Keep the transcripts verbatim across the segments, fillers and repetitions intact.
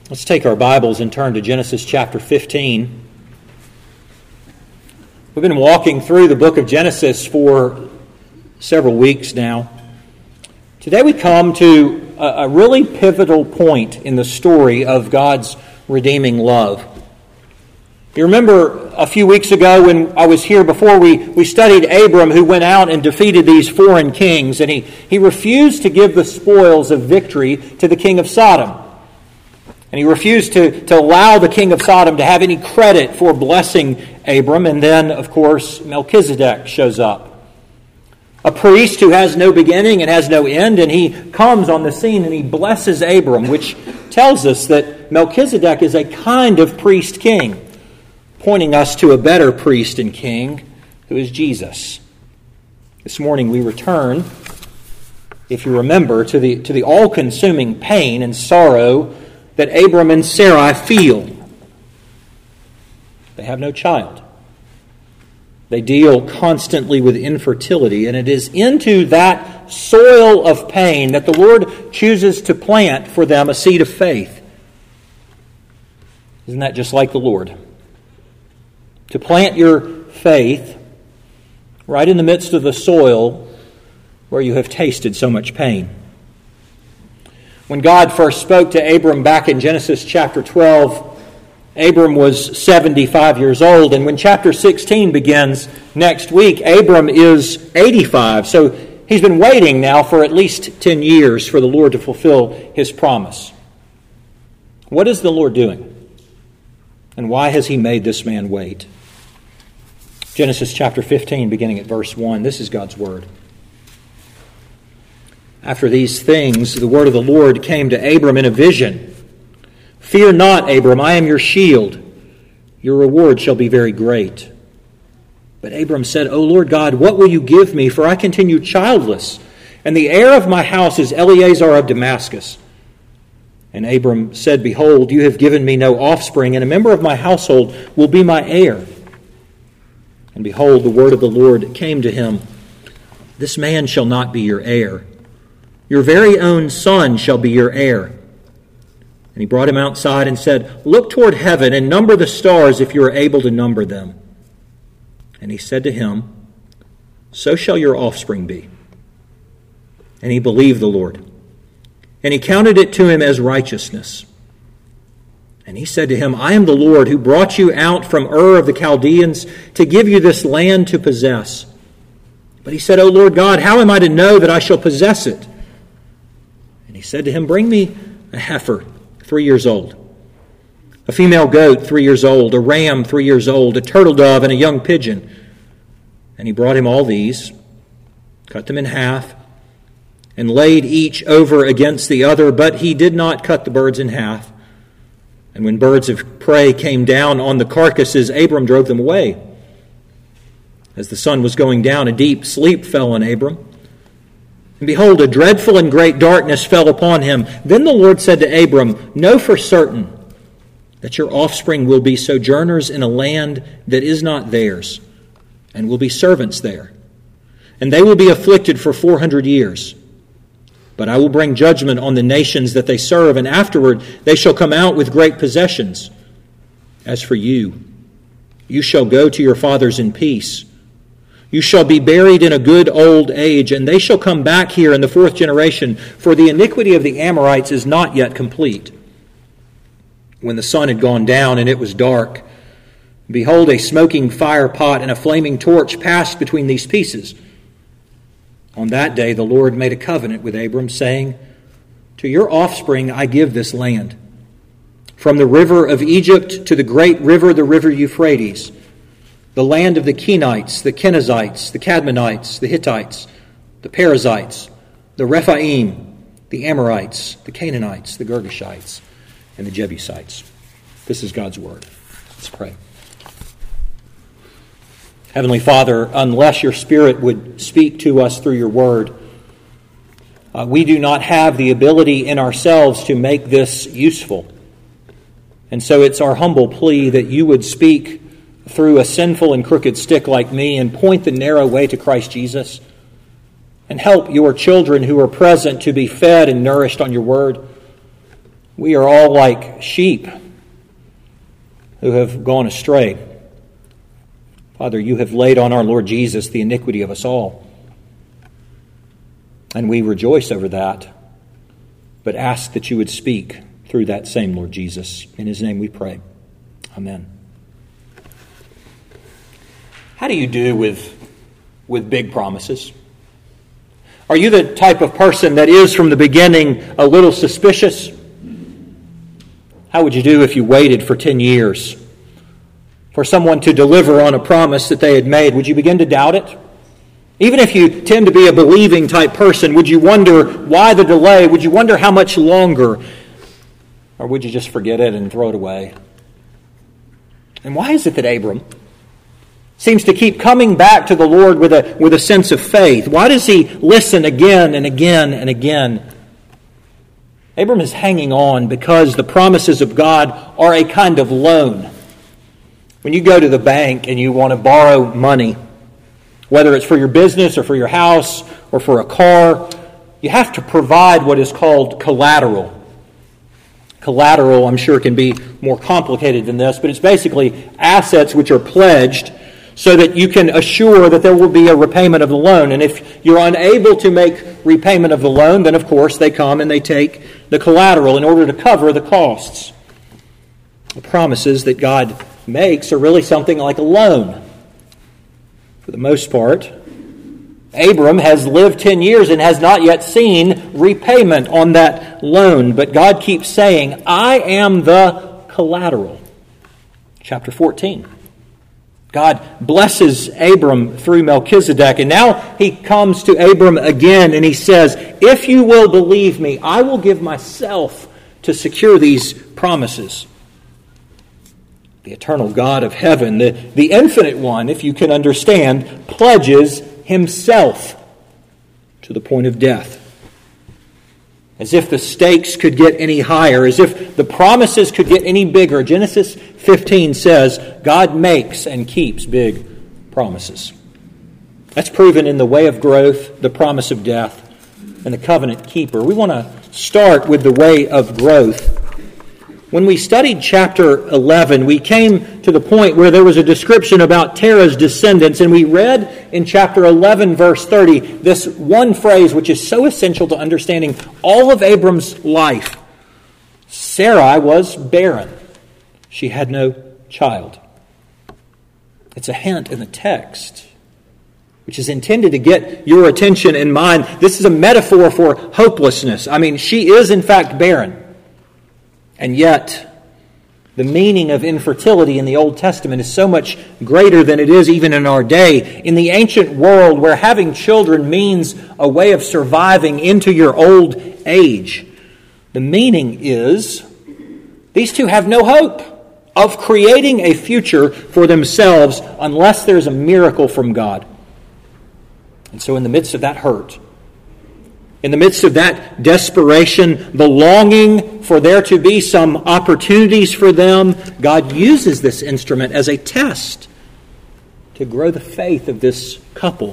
Let's take our Bibles and turn to Genesis chapter fifteen. We've been walking through the book of Genesis for several weeks now. Today we come to a, a really pivotal point in the story of God's redeeming love. You remember a few weeks ago when I was here before, we, we studied Abram, who went out and defeated these foreign kings, and he, he refused to give the spoils of victory to the king of Sodom. And he refused to, to allow the king of Sodom to have any credit for blessing Abram. And then, of course, Melchizedek shows up. A priest who has no beginning and has no end. And he comes on the scene and he blesses Abram, which tells us that Melchizedek is a kind of priest king, pointing us to a better priest and king, who is Jesus. This morning we return, if you remember, to the, to the all-consuming pain and sorrow that Abram and Sarai feel. They have no child. They deal constantly with infertility, and it is into that soil of pain that the Lord chooses to plant for them a seed of faith. Isn't that just like the Lord? To plant your faith right in the midst of the soil where you have tasted so much pain. When God first spoke to Abram back in Genesis chapter twelve, Abram was seventy-five years old. And when chapter sixteen begins next week, Abram is eighty-five. So he's been waiting now for at least ten years for the Lord to fulfill his promise. What is the Lord doing? And why has he made this man wait? Genesis chapter fifteen, beginning at verse one. This is God's word. After these things, the word of the Lord came to Abram in a vision. Fear not, Abram, I am your shield. Your reward shall be very great. But Abram said, O Lord God, what will you give me? For I continue childless, and the heir of my house is Eleazar of Damascus. And Abram said, Behold, you have given me no offspring, and a member of my household will be my heir. And behold, the word of the Lord came to him. This man shall not be your heir. Your very own son shall be your heir. And he brought him outside and said, Look toward heaven and number the stars if you are able to number them. And he said to him, So shall your offspring be. And he believed the Lord. And he counted it to him as righteousness. And he said to him, I am the Lord who brought you out from Ur of the Chaldeans to give you this land to possess. But he said, O Lord God, how am I to know that I shall possess it? And he said to him, Bring me a heifer, three years old, a female goat, three years old, a ram, three years old, a turtle dove, and a young pigeon. And he brought him all these, cut them in half, and laid each over against the other, but he did not cut the birds in half. And when birds of prey came down on the carcasses, Abram drove them away. As the sun was going down, a deep sleep fell on Abram. And behold, a dreadful and great darkness fell upon him. Then the Lord said to Abram, Know for certain that your offspring will be sojourners in a land that is not theirs, and will be servants there. And they will be afflicted for four hundred years. But I will bring judgment on the nations that they serve, and afterward they shall come out with great possessions. As for you, you shall go to your fathers in peace. You shall be buried in a good old age, and they shall come back here in the fourth generation, for the iniquity of the Amorites is not yet complete. When the sun had gone down and it was dark, behold, a smoking fire pot and a flaming torch passed between these pieces. On that day the Lord made a covenant with Abram, saying, To your offspring I give this land, from the river of Egypt to the great river, the river Euphrates, the land of the Kenites, the Kenizzites, the Cadmonites, the Hittites, the Perizzites, the Rephaim, the Amorites, the Canaanites, the Girgashites, and the Jebusites. This is God's word. Let's pray. Heavenly Father, unless your Spirit would speak to us through your word, uh, we do not have the ability in ourselves to make this useful. And so it's our humble plea that you would speak through a sinful and crooked stick like me and point the narrow way to Christ Jesus, and help your children who are present to be fed and nourished on your word. We are all like sheep who have gone astray. Father, you have laid on our Lord Jesus the iniquity of us all. And we rejoice over that, but ask that you would speak through that same Lord Jesus. In his name we pray. Amen. How do you do with, with big promises? Are you the type of person that is from the beginning a little suspicious? How would you do if you waited for ten years for someone to deliver on a promise that they had made? Would you begin to doubt it? Even if you tend to be a believing type person, would you wonder why the delay? Would you wonder how much longer? Or would you just forget it and throw it away? And why is it that Abram seems to keep coming back to the Lord with a, with a sense of faith? Why does he listen again and again and again? Abram is hanging on because the promises of God are a kind of loan. When you go to the bank and you want to borrow money, whether it's for your business or for your house or for a car, you have to provide what is called collateral. Collateral, I'm sure, can be more complicated than this, but it's basically assets which are pledged so that you can assure that there will be a repayment of the loan. And if you're unable to make repayment of the loan, then of course they come and they take the collateral in order to cover the costs. The promises that God makes are really something like a loan. For the most part, Abram has lived ten years and has not yet seen repayment on that loan. But God keeps saying, I am the collateral. Chapter fourteen. God blesses Abram through Melchizedek, and now he comes to Abram again and he says, if you will believe me, I will give myself to secure these promises. The eternal God of heaven, the, the infinite one, if you can understand, pledges himself to the point of death. As if the stakes could get any higher, as if the promises could get any bigger. Genesis fifteen says, God makes and keeps big promises. That's proven in the way of growth, the promise of death, and the covenant keeper. We want to start with the way of growth. When we studied chapter eleven, we came to the point where there was a description about Terah's descendants, and we read in chapter eleven, verse thirty, this one phrase which is so essential to understanding all of Abram's life. Sarai was barren. She had no child. It's a hint in the text, which is intended to get your attention and mine. This is a metaphor for hopelessness. I mean, she is in fact barren. And yet, the meaning of infertility in the Old Testament is so much greater than it is even in our day. In the ancient world, where having children means a way of surviving into your old age, the meaning is these two have no hope of creating a future for themselves unless there's a miracle from God. And so in the midst of that hurt, in the midst of that desperation, the longing for there to be some opportunities for them, God uses this instrument as a test to grow the faith of this couple.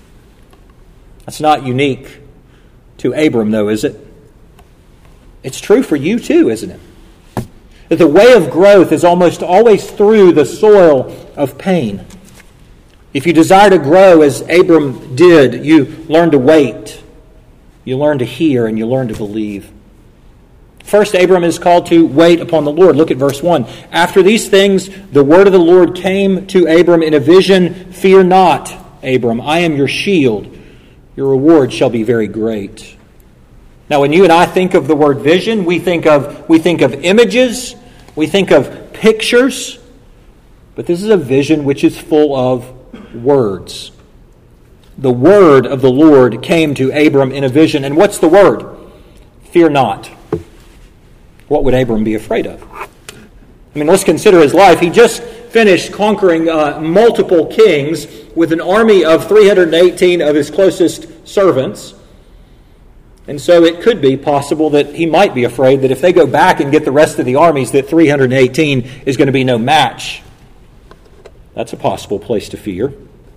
That's not unique to Abram, though, is it? It's true for you too, isn't it? That the way of growth is almost always through the soil of pain. If you desire to grow as Abram did, you learn to wait. You learn to hear and you learn to believe. First, Abram is called to wait upon the Lord. Look at verse one. After these things, the word of the Lord came to Abram in a vision. Fear not, Abram. I am your shield. Your reward shall be very great. Now, when you and I think of the word vision, we think of, we think of images. We think of pictures. But this is a vision which is full of words. The word of the Lord came to Abram in a vision. And what's the word? Fear not. What would Abram be afraid of? I mean, let's consider his life. He just finished conquering uh, multiple kings with an army of three hundred eighteen of his closest servants. And so it could be possible that he might be afraid that if they go back and get the rest of the armies, that three hundred eighteen is going to be no match. That's a possible place to fear.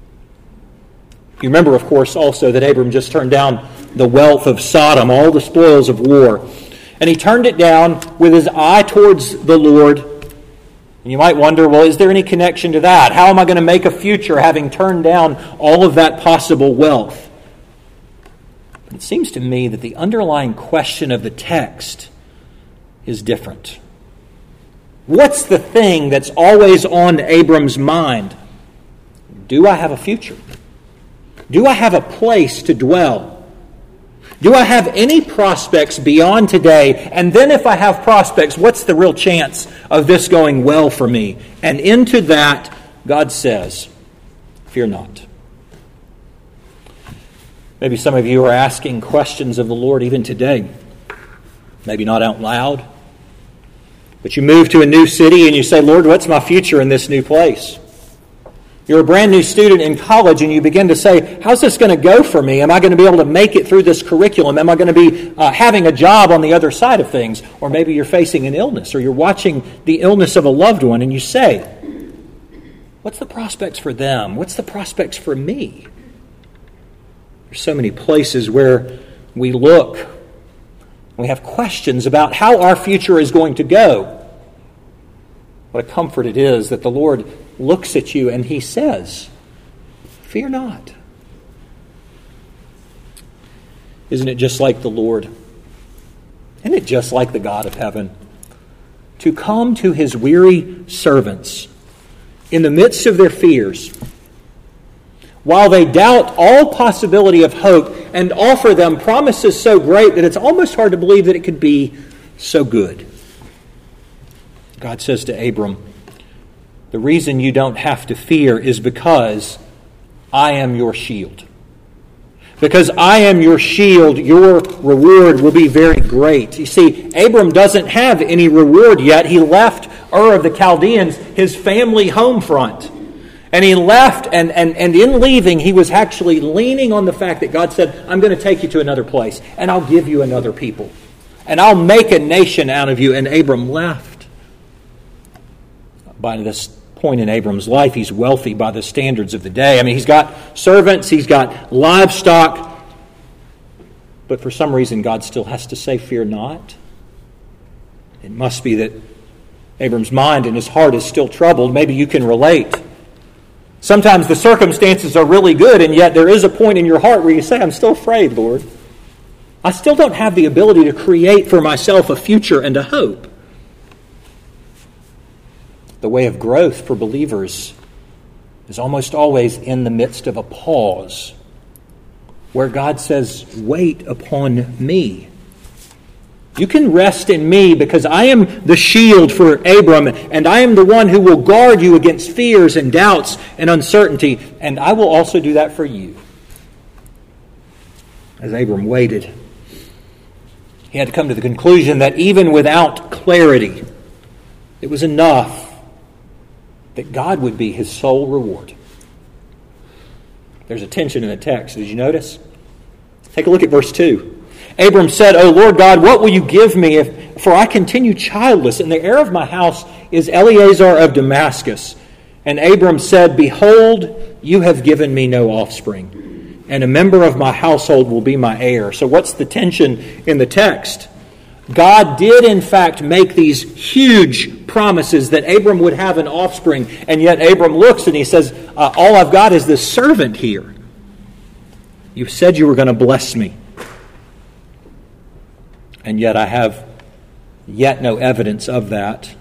You remember, of course, also that Abram just turned down the wealth of Sodom, all the spoils of war. And he turned it down with his eye towards the Lord. And you might wonder, well, is there any connection to that? How am I going to make a future having turned down all of that possible wealth? But it seems to me that the underlying question of the text is different. What's the thing that's always on Abram's mind? Do I have a future? Do I have a place to dwell? Do I have any prospects beyond today? And then if I have prospects, what's the real chance of this going well for me? And into that, God says, fear not. Maybe some of you are asking questions of the Lord even today. Maybe not out loud. But you move to a new city and you say, Lord, what's my future in this new place? You're a brand new student in college and you begin to say, how's this going to go for me? Am I going to be able to make it through this curriculum? Am I going to be uh, having a job on the other side of things? Or maybe you're facing an illness or you're watching the illness of a loved one and you say, what's the prospects for them? What's the prospects for me? There's so many places where we look. We have questions about how our future is going to go. What a comfort it is that the Lord looks at you and he says, fear not. Isn't it just like the Lord? Isn't it just like the God of heaven? To come to his weary servants in the midst of their fears, while they doubt all possibility of hope, and offer them promises so great that it's almost hard to believe that it could be so good. God says to Abram, the reason you don't have to fear is because I am your shield. Because I am your shield, your reward will be very great. You see, Abram doesn't have any reward yet. He left Ur of the Chaldeans, his family home front. And he left, and, and, and in leaving, he was actually leaning on the fact that God said, I'm going to take you to another place, and I'll give you another people. And I'll make a nation out of you. And Abram left. By this point in Abram's life, he's wealthy by the standards of the day. I mean, he's got servants, he's got livestock. But for some reason, God still has to say, fear not. It must be that Abram's mind and his heart is still troubled. Maybe you can relate. Sometimes the circumstances are really good, and yet there is a point in your heart where you say, I'm still afraid, Lord. I still don't have the ability to create for myself a future and a hope. The way of growth for believers is almost always in the midst of a pause where God says, wait upon me. You can rest in me because I am the shield for Abram, and I am the one who will guard you against fears and doubts and uncertainty, and I will also do that for you. As Abram waited, he had to come to the conclusion that even without clarity, it was enough that God would be his sole reward. There's a tension in the text. Did you notice? Take a look at verse two. Abram said, O Lord God, what will you give me if, for I continue childless, and the heir of my house is Eleazar of Damascus? And Abram said, Behold, you have given me no offspring, and a member of my household will be my heir. So what's the tension in the text? God did in fact make these huge promises that Abram would have an offspring, and yet Abram looks and he says, uh, all I've got is this servant here. You said you were going to bless me, and yet I have yet no evidence of that.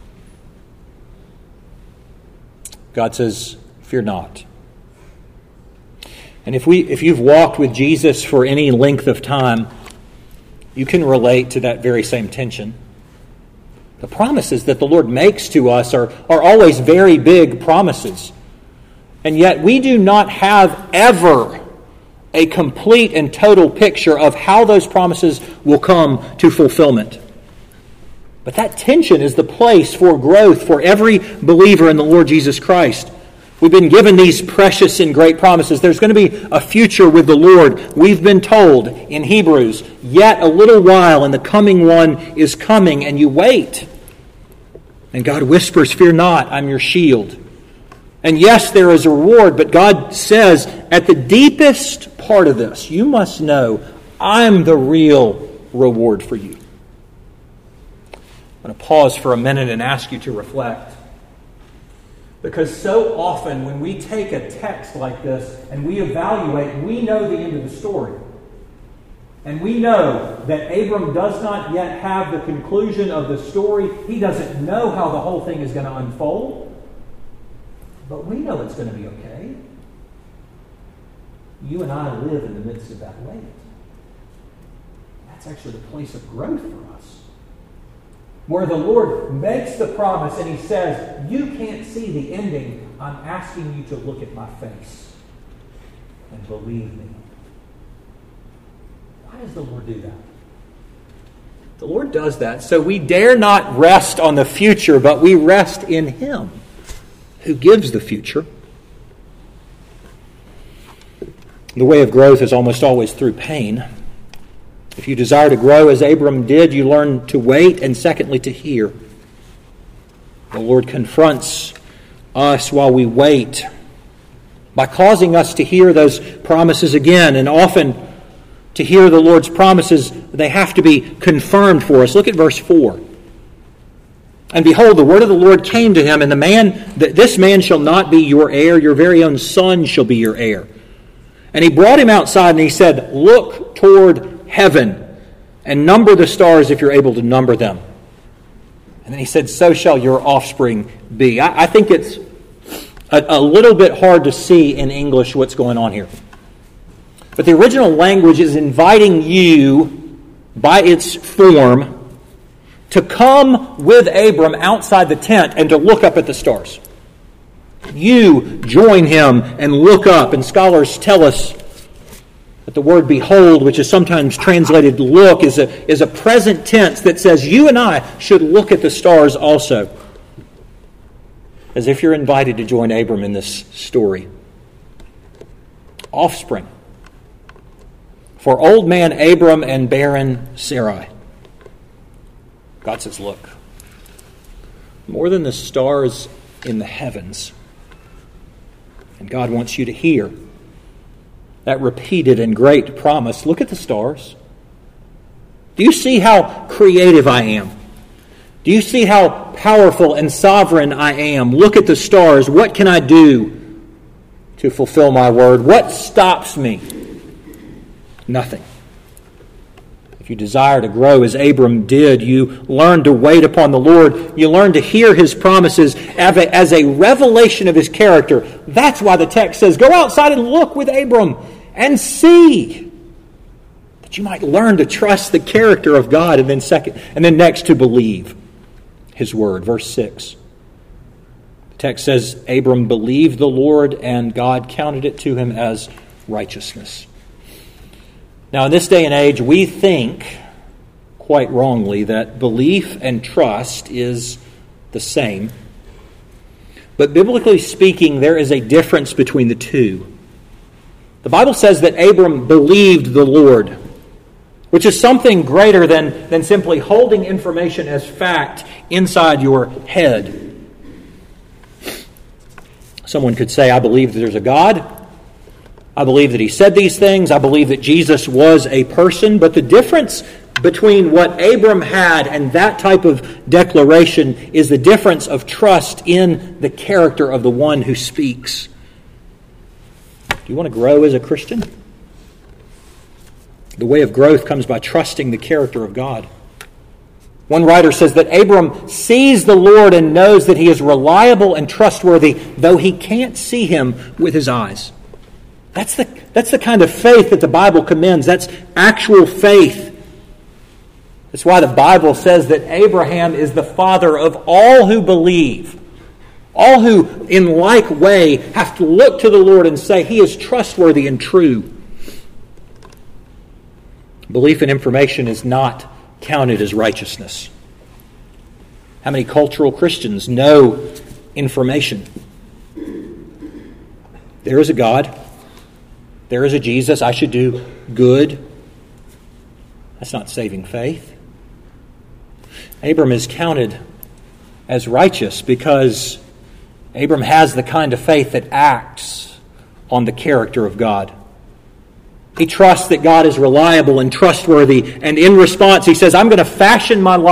God says, fear not. And if we, if you've walked with Jesus for any length of time, you can relate to that very same tension. The promises that the Lord makes to us are, are always very big promises. And yet we do not have ever a complete and total picture of how those promises will come to fulfillment. But that tension is the place for growth for every believer in the Lord Jesus Christ. We've been given these precious and great promises. There's going to be a future with the Lord. We've been told in Hebrews, yet a little while and the coming one is coming, and you wait. And God whispers, fear not, I'm your shield. And yes, there is a reward, but God says at the deepest part of this, you must know I'm the real reward for you. I'm going to pause for a minute and ask you to reflect. Because so often when we take a text like this and we evaluate, we know the end of the story. And we know that Abram does not yet have the conclusion of the story. He doesn't know how the whole thing is going to unfold. But we know it's going to be okay. You and I live in the midst of that wait. That's actually the place of growth for us. Where the Lord makes the promise and He says, you can't see the ending. I'm asking you to look at my face and believe me. Why does the Lord do that? The Lord does that so we dare not rest on the future, but we rest in Him who gives the future. The way of growth is almost always through pain. If you desire to grow as Abram did, you learn to wait, and secondly, to hear. The Lord confronts us while we wait by causing us to hear those promises again. And often, to hear the Lord's promises, they have to be confirmed for us. Look at verse four. And behold, the word of the Lord came to him, and the man, this man shall not be your heir, your very own son shall be your heir. And he brought him outside, and he said, look toward heaven and number the stars if you're able to number them. And then he said, so shall your offspring be. I, I think it's a, a little bit hard to see in English what's going on here. But the original language is inviting you, by its form, to come with Abram outside the tent and to look up at the stars. You join him and look up. And scholars tell us that the word behold, which is sometimes translated look, is a, is a present tense that says you and I should look at the stars also. As if you're invited to join Abram in this story. Offspring. For old man Abram and barren Sarai. God says, look. More than the stars in the heavens. And God wants you to hear that repeated and great promise. Look at the stars. Do you see how creative I am? Do you see how powerful and sovereign I am? Look at the stars. What can I do to fulfill my word? What stops me? Nothing. If you desire to grow as Abram did, you learn to wait upon the Lord. You learn to hear His promises as a, as a revelation of His character. That's why the text says, go outside and look with Abram and see. That you might learn to trust the character of God, and then second, and then next to believe His word. Verse six. The text says, Abram believed the Lord, and God counted it to him as righteousness. Now, in this day and age, we think, quite wrongly, that belief and trust is the same. But biblically speaking, there is a difference between the two. The Bible says that Abram believed the Lord, which is something greater than, than simply holding information as fact inside your head. Someone could say, I believe that there's a God. I believe that He said these things. I believe that Jesus was a person. But the difference between what Abram had and that type of declaration is the difference of trust in the character of the one who speaks. Do you want to grow as a Christian? The way of growth comes by trusting the character of God. One writer says that Abram sees the Lord and knows that He is reliable and trustworthy, though he can't see Him with his eyes. That's the, that's the kind of faith that the Bible commends. That's actual faith. That's why the Bible says that Abraham is the father of all who believe. All who, in like way, have to look to the Lord and say, He is trustworthy and true. Belief in information is not counted as righteousness. How many cultural Christians know information? There is a God. There is a Jesus. I should do good. That's not saving faith. Abram is counted as righteous because Abram has the kind of faith that acts on the character of God. He trusts that God is reliable and trustworthy, and in response he says, I'm going to fashion my life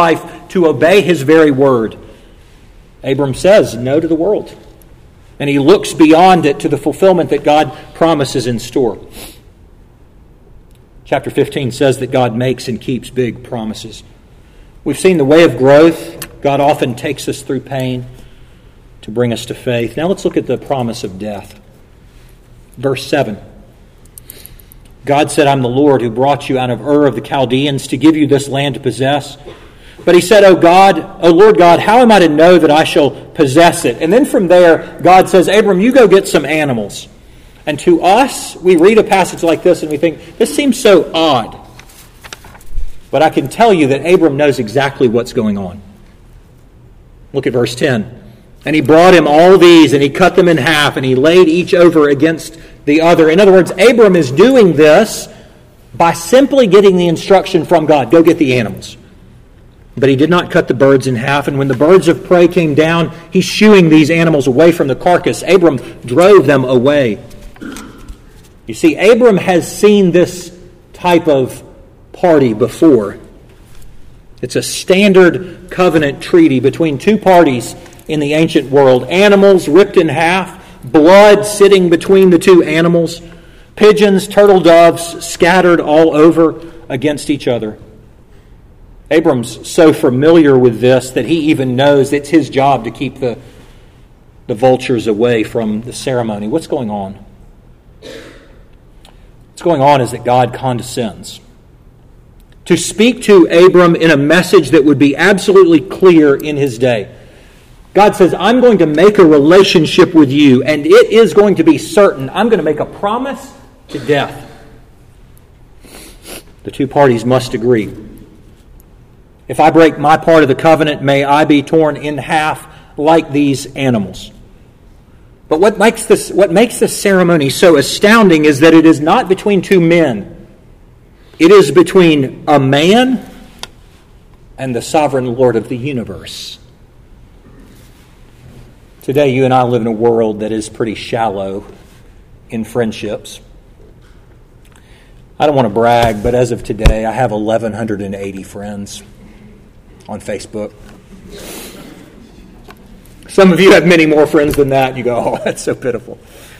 to obey his very word, Abram says no to the world. And he looks beyond it to the fulfillment that God promises in store. Chapter fifteen says that God makes and keeps big promises. We've seen the way of growth. God often takes us through pain to bring us to faith. Now let's look at the promise of death. Verse seven. God said, I'm the Lord who brought you out of Ur of the Chaldeans to give you this land to possess. But he said, O God, O Lord God, how am I to know that I shall possess it? And then from there, God says, Abram, you go get some animals. And to us, we read a passage like this and we think, this seems so odd. But I can tell you that Abram knows exactly what's going on. Look at verse ten. And he brought him all these, and he cut them in half, and he laid each over against the other. In other words, Abram is doing this by simply getting the instruction from God, go get the animals. But he did not cut the birds in half, and when the birds of prey came down, he's shooing these animals away from the carcass. Abram drove them away. You see, Abram has seen this type of party before. It's a standard covenant treaty between two parties in the ancient world. Animals ripped in half, blood sitting between the two animals, pigeons, turtle doves scattered all over against each other. Abram's so familiar with this that he even knows it's his job to keep the, the vultures away from the ceremony. What's going on? What's going on is that God condescends to speak to Abram in a message that would be absolutely clear in his day. God says, I'm going to make a relationship with you, and it is going to be certain. I'm going to make a promise to death. The two parties must agree. If I break my part of the covenant, may I be torn in half like these animals. But what makes this, what makes this ceremony so astounding is that it is not between two men. It is between a man and the sovereign Lord of the universe. Today, you and I live in a world that is pretty shallow in friendships. I don't want to brag, but as of today, I have eleven eighty friends on Facebook. Some of you have many more friends than that. You go, oh, that's so pitiful.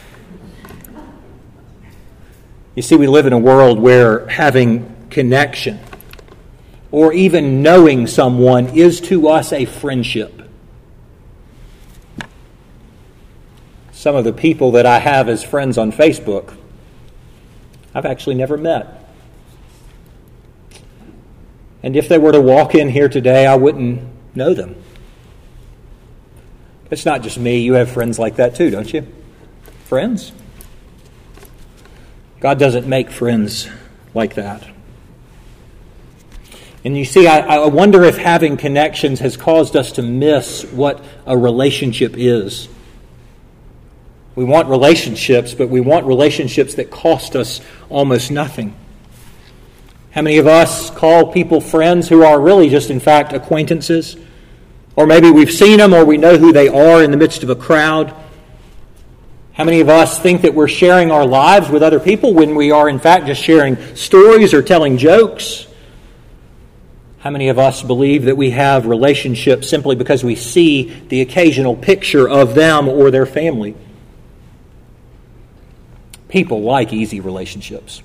You see, we live in a world where having connection or even knowing someone is to us a friendship. Some of the people that I have as friends on Facebook, I've actually never met. And if they were to walk in here today, I wouldn't know them. It's not just me. You have friends like that too, don't you? Friends? God doesn't make friends like that. And you see, I, I wonder if having connections has caused us to miss what a relationship is. We want relationships, but we want relationships that cost us almost nothing. How many of us call people friends who are really just, in fact, acquaintances? Or maybe we've seen them or we know who they are in the midst of a crowd. How many of us think that we're sharing our lives with other people when we are, in fact, just sharing stories or telling jokes? How many of us believe that we have relationships simply because we see the occasional picture of them or their family? People like easy relationships.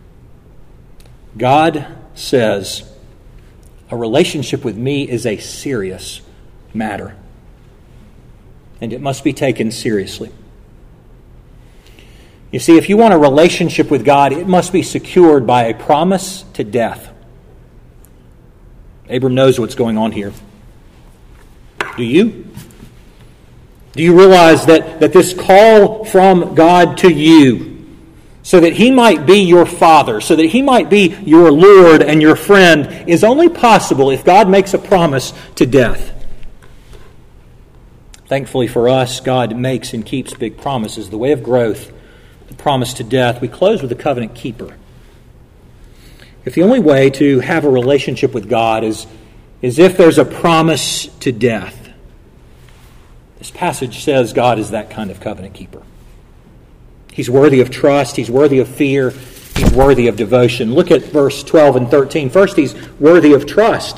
God says, a relationship with me is a serious matter, and it must be taken seriously. You see, if you want a relationship with God, it must be secured by a promise to death. Abram knows what's going on here. Do you? Do you realize that, that this call from God to you, so that He might be your Father, so that He might be your Lord and your friend, is only possible if God makes a promise to death? Thankfully for us, God makes and keeps big promises. The way of growth, the promise to death. We close with the covenant keeper. If the only way to have a relationship with God is, is if there's a promise to death, this passage says God is that kind of covenant keeper. He's worthy of trust. He's worthy of fear. He's worthy of devotion. Look at verse twelve and thirteen. First, He's worthy of trust.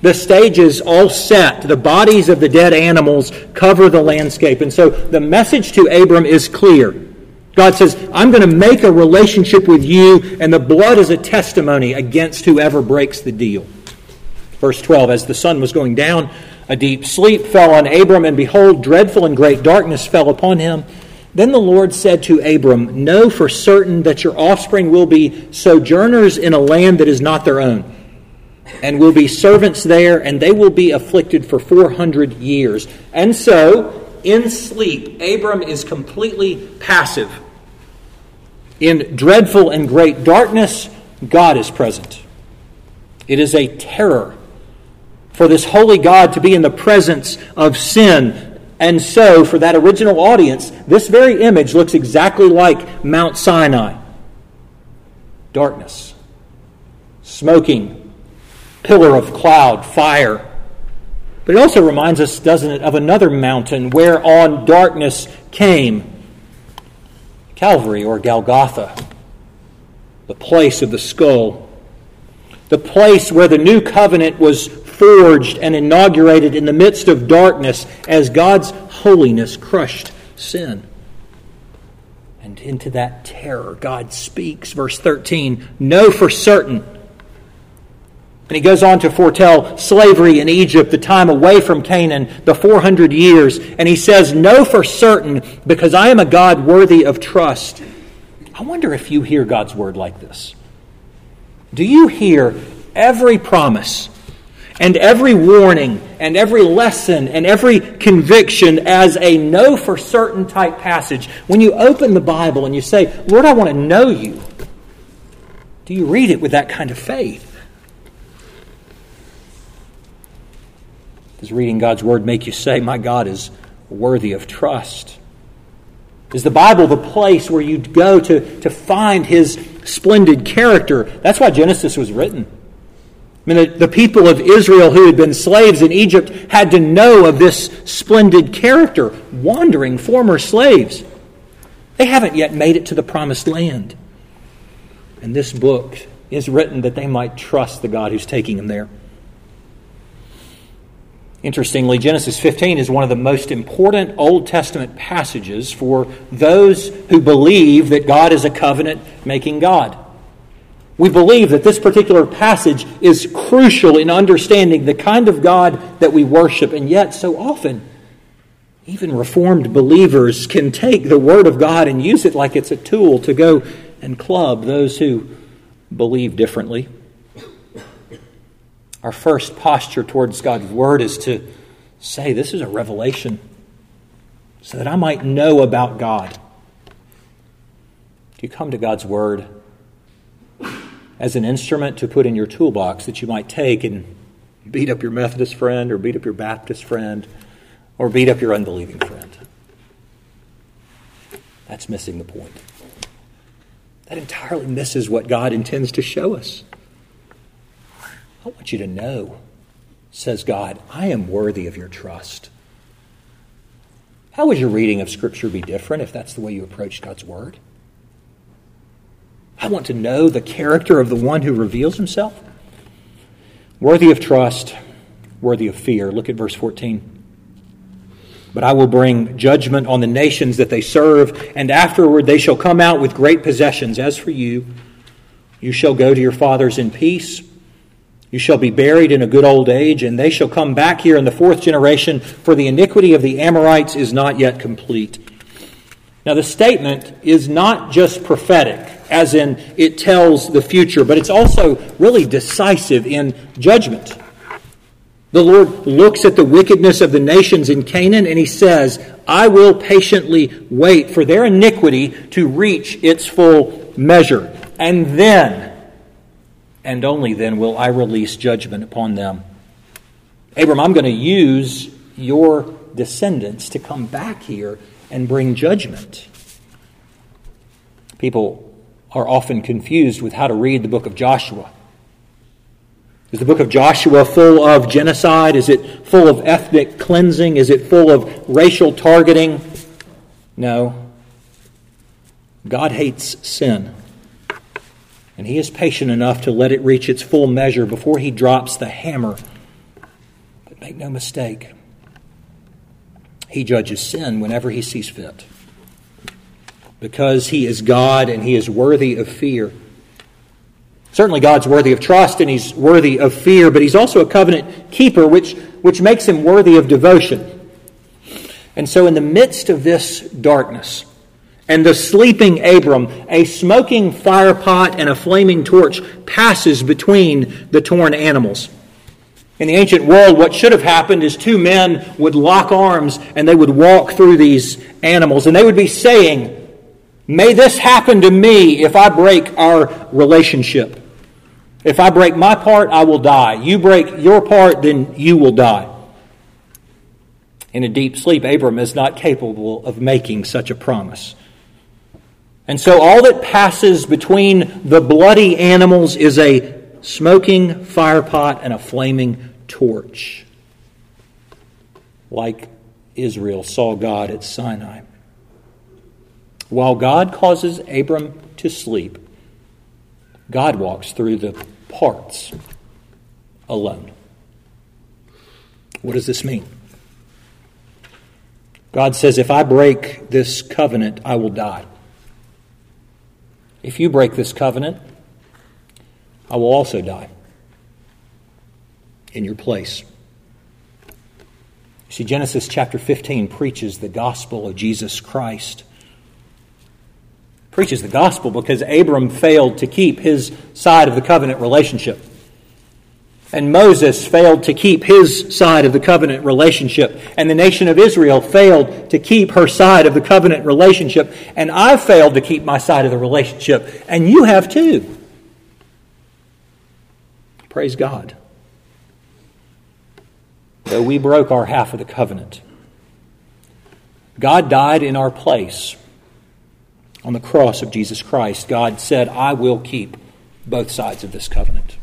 The stage is all set. The bodies of the dead animals cover the landscape. And so the message to Abram is clear. God says, I'm going to make a relationship with you, and the blood is a testimony against whoever breaks the deal. Verse twelve, as the sun was going down, a deep sleep fell on Abram, and behold, dreadful and great darkness fell upon him. Then the Lord said to Abram, know for certain that your offspring will be sojourners in a land that is not their own, and will be servants there, and they will be afflicted for four hundred years. And so, in sleep, Abram is completely passive. In dreadful and great darkness, God is present. It is a terror for this holy God to be in the presence of sin. And so, for that original audience, this very image looks exactly like Mount Sinai. Darkness, smoking, pillar of cloud, fire. But it also reminds us, doesn't it, of another mountain whereon darkness came. Calvary, or Golgotha, the place of the skull, the place where the new covenant was forged and inaugurated in the midst of darkness as God's holiness crushed sin. And into that terror, God speaks. Verse thirteen, know for certain. And he goes on to foretell slavery in Egypt, the time away from Canaan, the four hundred years. And he says, know for certain, because I am a God worthy of trust. I wonder if you hear God's word like this. Do you hear every promise and every warning and every lesson and every conviction as a know for certain type passage? When you open the Bible and you say, Lord, I want to know you, do you read it with that kind of faith? Does reading God's word make you say, my God is worthy of trust? Is the Bible the place where you go to, to find his splendid character? That's why Genesis was written. I mean, the, the people of Israel who had been slaves in Egypt had to know of this splendid character, wandering former slaves. They haven't yet made it to the promised land. And this book is written that they might trust the God who's taking them there. Interestingly, Genesis fifteen is one of the most important Old Testament passages for those who believe that God is a covenant-making God. We believe that this particular passage is crucial in understanding the kind of God that we worship, and yet so often, even Reformed believers can take the Word of God and use it like it's a tool to go and club those who believe differently. Our first posture towards God's Word is to say, this is a revelation so that I might know about God. Do you come to God's Word as an instrument to put in your toolbox that you might take and beat up your Methodist friend or beat up your Baptist friend or beat up your unbelieving friend? That's missing the point. That entirely misses what God intends to show us. I want you to know, says God, I am worthy of your trust. How would your reading of Scripture be different if that's the way you approach God's Word? I want to know the character of the one who reveals himself. Worthy of trust, worthy of fear. Look at verse fourteen. But I will bring judgment on the nations that they serve, and afterward they shall come out with great possessions. As for you, you shall go to your fathers in peace. You shall be buried in a good old age, and they shall come back here in the fourth generation, for the iniquity of the Amorites is not yet complete. Now, the statement is not just prophetic, as in it tells the future, but it's also really decisive in judgment. The Lord looks at the wickedness of the nations in Canaan, and he says, I will patiently wait for their iniquity to reach its full measure. And then, and only then, will I release judgment upon them. Abram, I'm going to use your descendants to come back here and bring judgment. People are often confused with how to read the book of Joshua. Is the book of Joshua full of genocide? Is it full of ethnic cleansing? Is it full of racial targeting? No. God hates sin. And he is patient enough to let it reach its full measure before he drops the hammer But make no mistake, he judges sin whenever he sees fit. Because he is God and he is worthy of fear. Certainly God's worthy of trust and he's worthy of fear, but he's also a covenant keeper, which, which makes him worthy of devotion. And so in the midst of this darkness and the sleeping Abram, a smoking fire pot and a flaming torch passes between the torn animals. In the ancient world, what should have happened is two men would lock arms and they would walk through these animals and they would be saying, "May this happen to me if I break our relationship. If I break my part, I will die. You break your part, then you will die." In a deep sleep, Abram is not capable of making such a promise. And so all that passes between the bloody animals is a smoking fire pot and a flaming torch, like Israel saw God at Sinai. While God causes Abram to sleep, God walks through the parts alone. What does this mean? God says, if I break this covenant, I will die. If you break this covenant, I will also die in your place. See, Genesis chapter fifteen preaches the gospel of Jesus Christ. Preaches the gospel because Abram failed to keep his side of the covenant relationship. And Moses failed to keep his side of the covenant relationship. And the nation of Israel failed to keep her side of the covenant relationship. And I failed to keep my side of the relationship. And you have too. Praise God. Though we broke our half of the covenant, God died in our place. On the cross of Jesus Christ, God said, I will keep both sides of this covenant.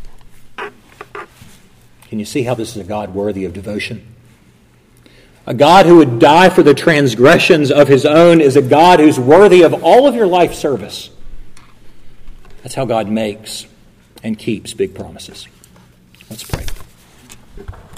Can you see how this is a God worthy of devotion? A God who would die for the transgressions of his own is a God who's worthy of all of your life service. That's how God makes and keeps big promises. Let's pray.